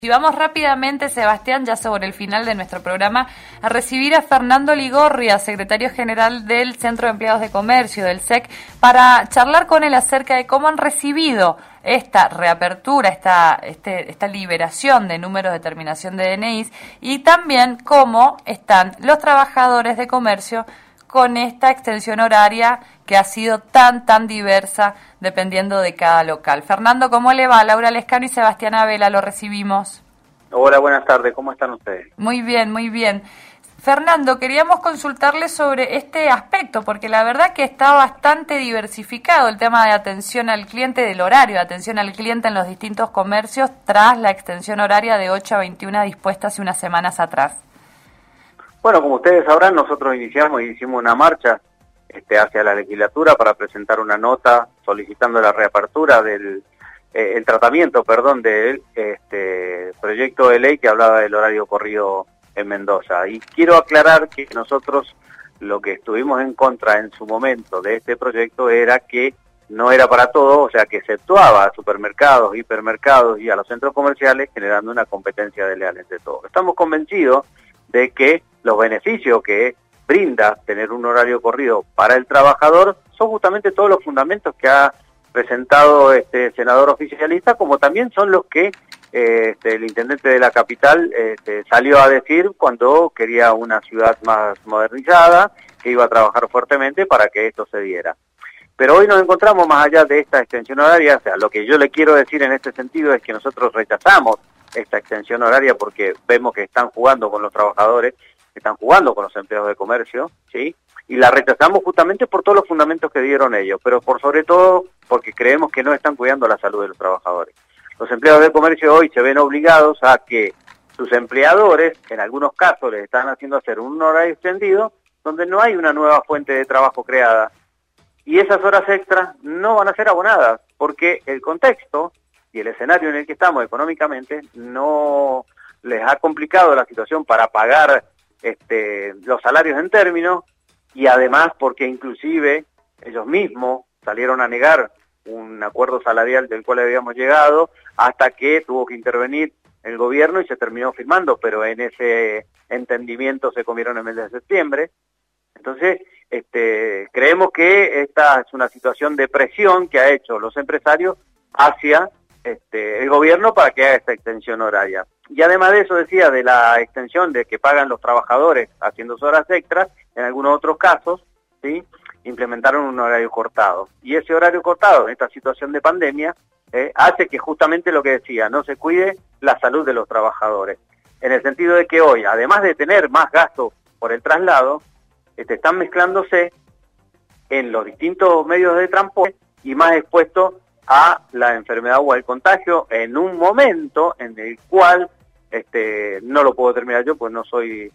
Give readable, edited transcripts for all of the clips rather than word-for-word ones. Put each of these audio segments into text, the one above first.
Y vamos rápidamente, Sebastián, ya sobre el final de nuestro programa, a recibir a Fernando Ligorria, secretario general del Centro de Empleados de Comercio, del SEC, para charlar con él acerca de cómo han recibido esta reapertura, esta liberación de números de terminación de DNIs y también cómo están los trabajadores de comercio con esta extensión horaria que ha sido tan diversa dependiendo de cada local. Fernando, ¿cómo le va? Laura Lescano y Sebastián Abela, lo recibimos. Hola, buenas tardes, ¿cómo están ustedes? Muy bien, muy bien. Fernando, queríamos consultarle sobre este aspecto, porque la verdad que está bastante diversificado el tema de atención al cliente, del horario de atención al cliente en los distintos comercios, tras la extensión horaria de 8 a 21 dispuesta hace unas semanas atrás. Bueno, como ustedes sabrán, nosotros hicimos una marcha hacia la legislatura para presentar una nota solicitando la reapertura del tratamiento del proyecto de ley que hablaba del horario corrido en Mendoza. Y quiero aclarar que nosotros lo que estuvimos en contra en su momento de este proyecto era que no era para todo, o sea, que exceptuaba a supermercados, hipermercados y a los centros comerciales, generando una competencia desleal entre todos. Estamos convencidos de que los beneficios que brinda tener un horario corrido para el trabajador son justamente todos los fundamentos que ha presentado este senador oficialista, como también son los que el intendente de la capital salió a decir cuando quería una ciudad más modernizada, que iba a trabajar fuertemente para que esto se diera. Pero hoy nos encontramos más allá de esta extensión horaria, o sea, lo que yo le quiero decir en este sentido es que nosotros rechazamos esta extensión horaria porque vemos que están jugando con los trabajadores, que están jugando con los empleados de comercio, ¿sí? Y la rechazamos justamente por todos los fundamentos que dieron ellos, pero por sobre todo porque creemos que no están cuidando la salud de los trabajadores. Los empleados de comercio hoy se ven obligados a que sus empleadores, en algunos casos, les están haciendo hacer un horario extendido donde no hay una nueva fuente de trabajo creada. Y esas horas extras no van a ser abonadas, porque el contexto y el escenario en el que estamos económicamente no les ha complicado la situación para pagar los salarios en términos, y además porque inclusive ellos mismos salieron a negar un acuerdo salarial del cual habíamos llegado hasta que tuvo que intervenir el gobierno y se terminó firmando, pero en ese entendimiento se comieron el mes de septiembre. Entonces, creemos que esta es una situación de presión que ha hecho los empresarios hacia el gobierno para que haga esta extensión horaria. Y además de eso, decía, de la extensión de que pagan los trabajadores haciendo sus horas extras, en algunos otros casos, ¿sí?, implementaron un horario cortado. Y ese horario cortado, en esta situación de pandemia, hace que justamente lo que decía, no se cuide la salud de los trabajadores. En el sentido de que hoy, además de tener más gasto por el traslado, están mezclándose en los distintos medios de transporte y más expuestos a la enfermedad o al contagio en un momento en el cual no lo puedo terminar yo, pues no soy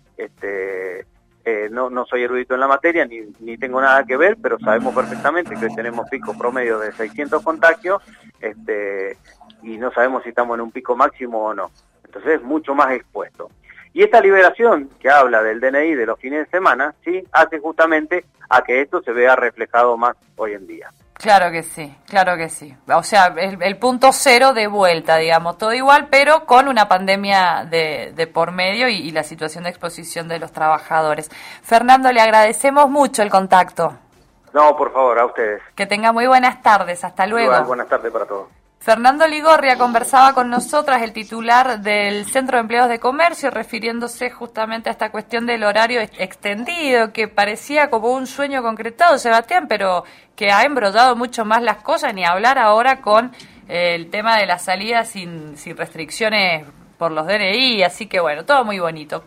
no soy erudito en la materia ni tengo nada que ver, pero sabemos perfectamente que hoy tenemos picos promedio de 600 contagios y no sabemos si estamos en un pico máximo o no. Entonces es mucho más expuesto. Y esta liberación que habla del DNI de los fines de semana, sí, hace justamente a que esto se vea reflejado más hoy en día. Claro que sí, claro que sí. O sea, el punto cero de vuelta, digamos, todo igual, pero con una pandemia de por medio y la situación de exposición de los trabajadores. Fernando, le agradecemos mucho el contacto. No, por favor, a ustedes. Que tenga muy buenas tardes, hasta luego. Igual, buenas tardes para todos. Fernando Ligorria conversaba con nosotras, el titular del Centro de Empleados de Comercio, refiriéndose justamente a esta cuestión del horario extendido, que parecía como un sueño concretado, Sebastián, pero que ha embrollado mucho más las cosas, ni hablar ahora con el tema de la salida sin restricciones por los DNI, así que bueno, todo muy bonito.